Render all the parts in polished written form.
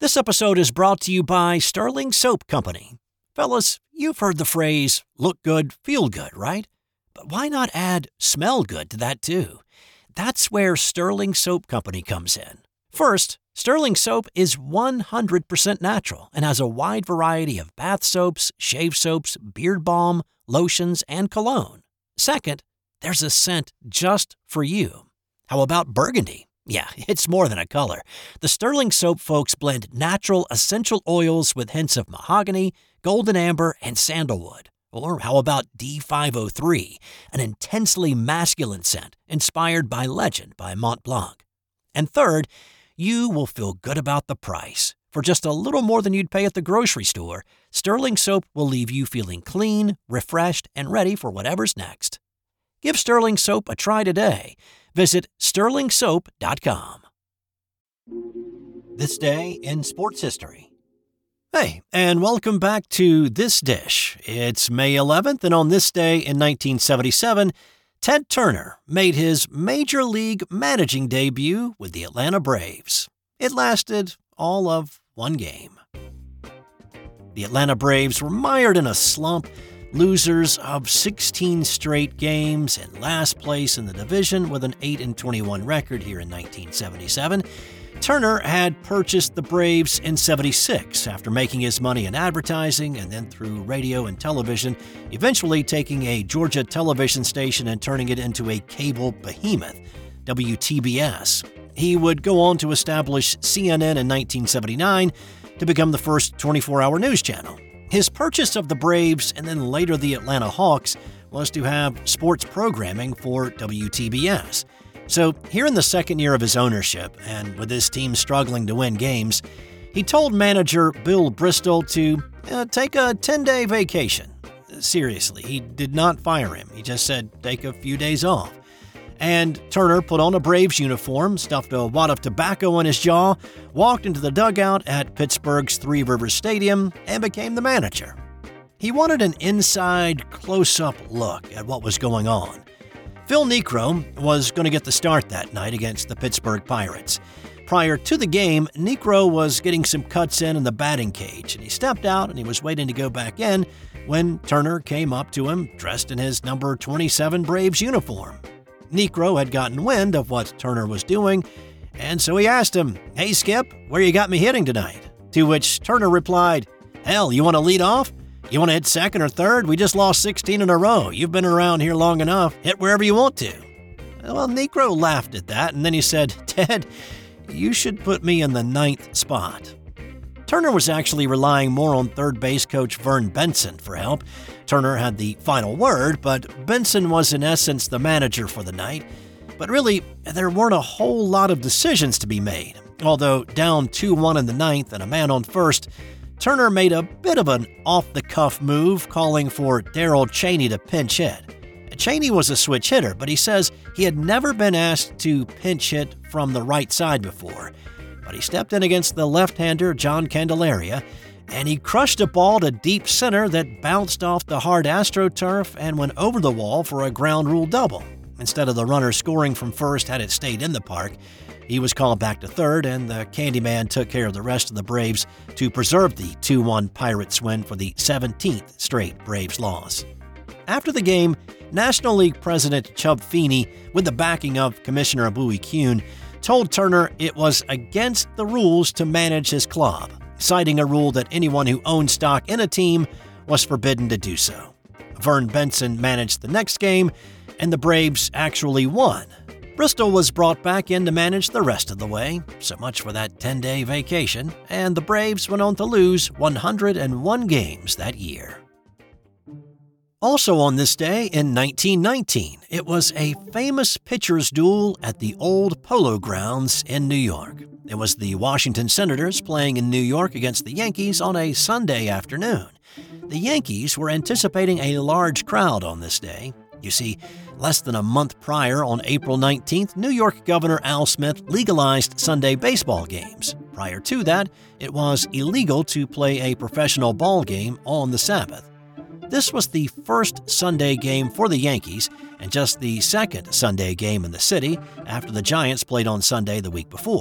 This episode is brought to you by Sterling Soap Company. Fellas, you've heard the phrase, look good, feel good, right? But why not add smell good to that too? That's where Sterling Soap Company comes in. First, Sterling Soap is 100% natural and has a wide variety of bath soaps, shave soaps, beard balm, lotions, and cologne. Second, there's a scent just for you. How about burgundy? Yeah, it's more than a color. The Sterling Soap folks blend natural essential oils with hints of mahogany, golden amber, and sandalwood. Or how about D503, an intensely masculine scent inspired by Legend by Mont Blanc. And third, you will feel good about the price. For just a little more than you'd pay at the grocery store, Sterling Soap will leave you feeling clean, refreshed, and ready for whatever's next. Give Sterling Soap a try today. Visit sterlingsoap.com. This day in sports history. Hey, and welcome back to This Dish. It's May 11th, and on this day in 1977, Ted Turner made his Major League managing debut with the Atlanta Braves. It lasted all of one game. The Atlanta Braves were mired in a slump, losers of 16 straight games and last place in the division with an 8-21 record here in 1977. Turner had purchased the Braves in '76 after making his money in advertising and then through radio and television, eventually taking a Georgia television station and turning it into a cable behemoth, WTBS. He would go on to establish CNN in 1979 to become the first 24-hour news channel. His purchase of the Braves and then later the Atlanta Hawks was to have sports programming for WTBS. So here in the second year of his ownership, and with his team struggling to win games, he told manager Bill Bristol to take a 10-day vacation. Seriously, he did not fire him. He just said take a few days off. And Turner put on a Braves uniform, stuffed a wad of tobacco in his jaw, walked into the dugout at Pittsburgh's Three Rivers Stadium, and became the manager. He wanted an inside, close-up look at what was going on. Phil Niekro was going to get the start that night against the Pittsburgh Pirates. Prior to the game, Niekro was getting some cuts in the batting cage, and he stepped out and he was waiting to go back in when Turner came up to him dressed in his number 27 Braves uniform. Niekro had gotten wind of what Turner was doing, and so he asked him, "Hey, Skip, where you got me hitting tonight?" To which Turner replied, "Hell, you want to lead off? You want to hit second or third? We just lost 16 in a row. You've been around here long enough. Hit wherever you want to." Well, Niekro laughed at that, and then he said, "Ted, you should put me in the 9th spot." Turner was actually relying more on third base coach Vern Benson for help. Turner had the final word, but Benson was in essence the manager for the night. But really, there weren't a whole lot of decisions to be made. Although down 2-1 in the 9th and a man on first, Turner made a bit of an off-the-cuff move, calling for Darrell Chaney to pinch hit. Chaney was a switch hitter, but he says he had never been asked to pinch hit from the right side before. But he stepped in against the left-hander John Candelaria, and he crushed a ball to deep center that bounced off the hard AstroTurf and went over the wall for a ground rule double. Instead of the runner scoring from first had it stayed in the park, he was called back to third, and the Candyman took care of the rest of the Braves to preserve the 2-1 Pirates win for the 17th straight Braves loss. After the game, National League President Chub Feeney, with the backing of Commissioner Bowie Kuhn, told Turner it was against the rules to manage his club, citing a rule that anyone who owned stock in a team was forbidden to do so. Vern Benson managed the next game, and the Braves actually won. Bristol was brought back in to manage the rest of the way, so much for that 10-day vacation, and the Braves went on to lose 101 games that year. Also on this day in 1919, it was a famous pitcher's duel at the old Polo Grounds in New York. It was the Washington Senators playing in New York against the Yankees on a Sunday afternoon. The Yankees were anticipating a large crowd on this day. You see, less than a month prior, on April 19th, New York Governor Al Smith legalized Sunday baseball games. Prior to that, it was illegal to play a professional ball game on the Sabbath. This was the first Sunday game for the Yankees and just the second Sunday game in the city after the Giants played on Sunday the week before.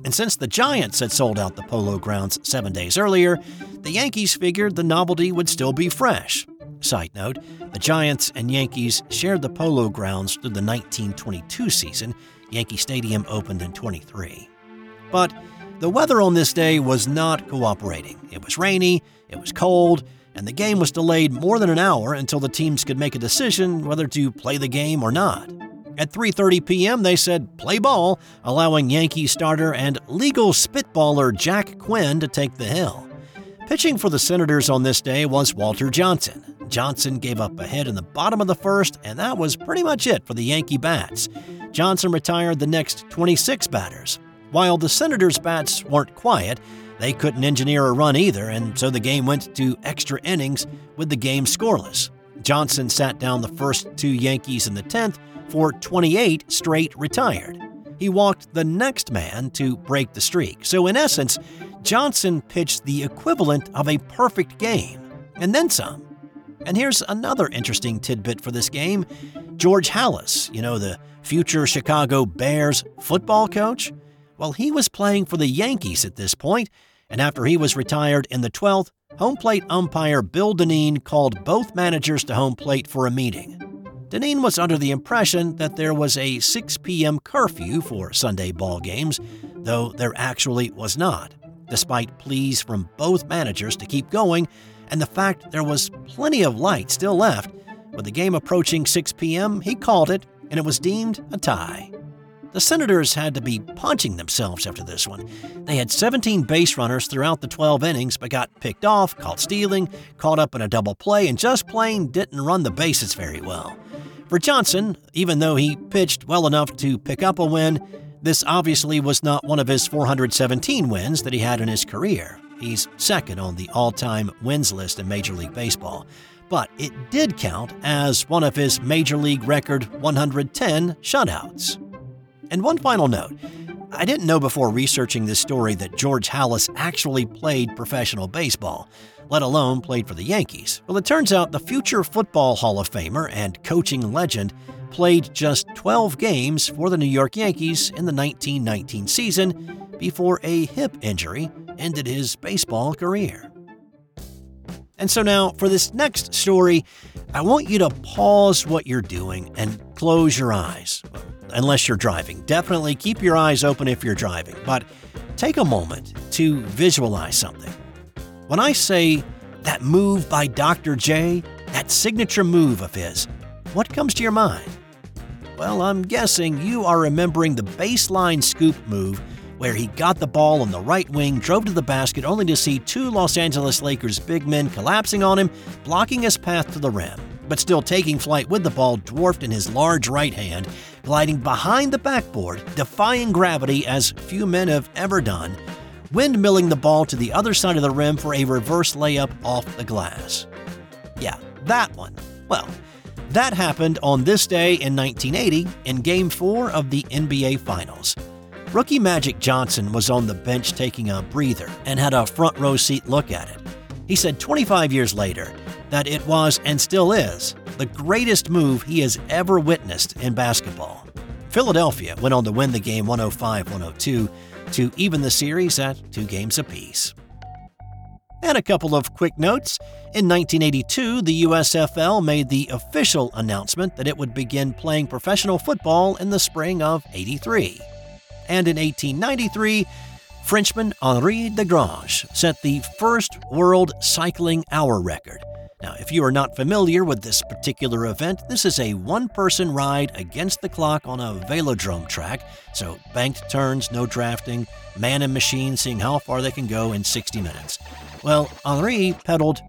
And since the Giants had sold out the Polo Grounds 7 days earlier, the Yankees figured the novelty would still be fresh. Side note, the Giants and Yankees shared the Polo Grounds through the 1922 season. Yankee Stadium opened in 23. But the weather on this day was not cooperating. It was rainy, it was cold, and the game was delayed more than an hour until the teams could make a decision whether to play the game or not. At 3:30 p.m., they said play ball, allowing Yankee starter and legal spitballer Jack Quinn to take the hill. Pitching for the Senators on this day was Walter Johnson. Johnson gave up a hit in the bottom of the first, and that was pretty much it for the Yankee bats. Johnson retired the next 26 batters. While the Senators' bats weren't quiet, they couldn't engineer a run either, and so the game went to extra innings with the game scoreless. Johnson sat down the first two Yankees in the 10th for 28 straight retired. He walked the next man to break the streak. So in essence, Johnson pitched the equivalent of a perfect game, and then some. And here's another interesting tidbit for this game. George Halas, the future Chicago Bears football coach? Well, he was playing for the Yankees at this point, and after he was retired in the 12th, home plate umpire Bill Dineen called both managers to home plate for a meeting. Dineen was under the impression that there was a 6 p.m. curfew for Sunday ball games, though there actually was not, despite pleas from both managers to keep going and the fact there was plenty of light still left. With the game approaching 6 p.m., he called it, and it was deemed a tie. The Senators had to be punching themselves after this one. They had 17 base runners throughout the 12 innings, but got picked off, caught stealing, caught up in a double play, and just plain didn't run the bases very well. For Johnson, even though he pitched well enough to pick up a win, this obviously was not one of his 417 wins that he had in his career. He's second on the all-time wins list in Major League Baseball. But it did count as one of his Major League record 110 shutouts. And one final note, I didn't know before researching this story that George Halas actually played professional baseball, let alone played for the Yankees. Well, it turns out the future Football Hall of Famer and coaching legend played just 12 games for the New York Yankees in the 1919 season before a hip injury ended his baseball career. And so now, for this next story, I want you to pause what you're doing and close your eyes. Unless you're driving. Definitely keep your eyes open if you're driving, but take a moment to visualize something. When I say that move by Dr. J, that signature move of his, what comes to your mind? Well, I'm guessing you are remembering the baseline scoop move where he got the ball on the right wing, drove to the basket only to see two Los Angeles Lakers big men collapsing on him, blocking his path to the rim, but still taking flight with the ball dwarfed in his large right hand, gliding behind the backboard, defying gravity as few men have ever done, windmilling the ball to the other side of the rim for a reverse layup off the glass. Yeah, that one. Well, that happened on this day in 1980 in Game 4 of the NBA Finals. Rookie Magic Johnson was on the bench taking a breather and had a front row seat look at it. He said 25 years later that it was, and still is, the greatest move he has ever witnessed in basketball. Philadelphia went on to win the game 105-102 to even the series at 2 games apiece. And a couple of quick notes. In 1982, the USFL made the official announcement that it would begin playing professional football in the spring of '83. And in 1893, Frenchman Henri Desgrange set the first world cycling hour record. Now, if you are not familiar with this particular event, this is a one-person ride against the clock on a velodrome track, so banked turns, no drafting, man and machine seeing how far they can go in 60 minutes. Well, Henri pedaled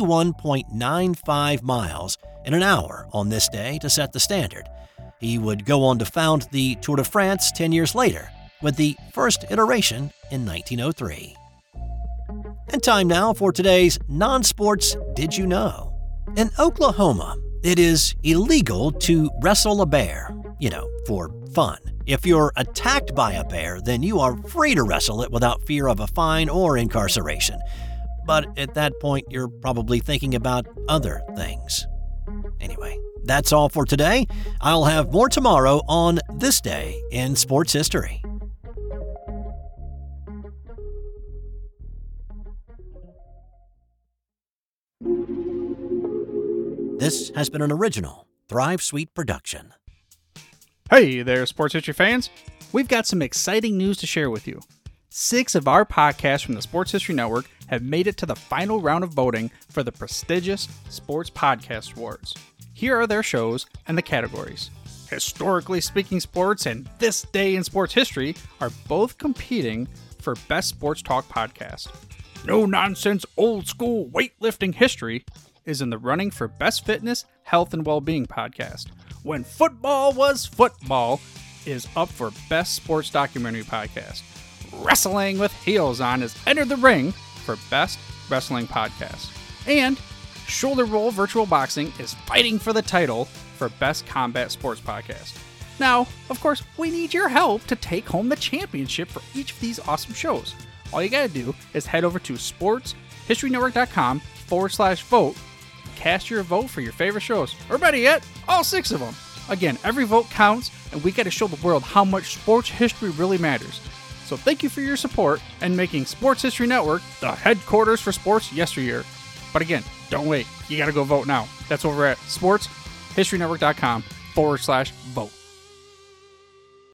21.95 miles in an hour on this day to set the standard. He would go on to found the Tour de France 10 years later, with the first iteration in 1903. And time now for today's non-sports Did You Know? In Oklahoma, it is illegal to wrestle a bear, for fun. If you're attacked by a bear, then you are free to wrestle it without fear of a fine or incarceration. But at that point, you're probably thinking about other things. Anyway, that's all for today. I'll have more tomorrow on This Day in Sports History. This has been an original Thrive Suite production. Hey there, sports history fans. We've got some exciting news to share with you. 6 of our podcasts from the Sports History Network have made it to the final round of voting for the prestigious Sports Podcast Awards. Here are their shows and the categories. Historically Speaking Sports and This Day in Sports History are both competing for Best Sports Talk Podcast. No Nonsense Old School Weightlifting History is in the running for Best Fitness, Health, and Wellbeing Podcast. When Football Was Football is up for Best Sports Documentary Podcast. Wrestling with Heels On has entered the ring for Best Wrestling Podcast. And Shoulder Roll Virtual Boxing is fighting for the title for Best Combat Sports Podcast. Now, of course, we need your help to take home the championship for each of these awesome shows. All you gotta do is head over to sportshistorynetwork.com/vote and cast your vote for your favorite shows. Or better yet, all 6 of them. Again, every vote counts, and we gotta show the world how much sports history really matters. So thank you for your support and making Sports History Network the headquarters for sports yesteryear. But again, don't wait. You gotta go vote now. That's over at sportshistorynetwork.com/vote.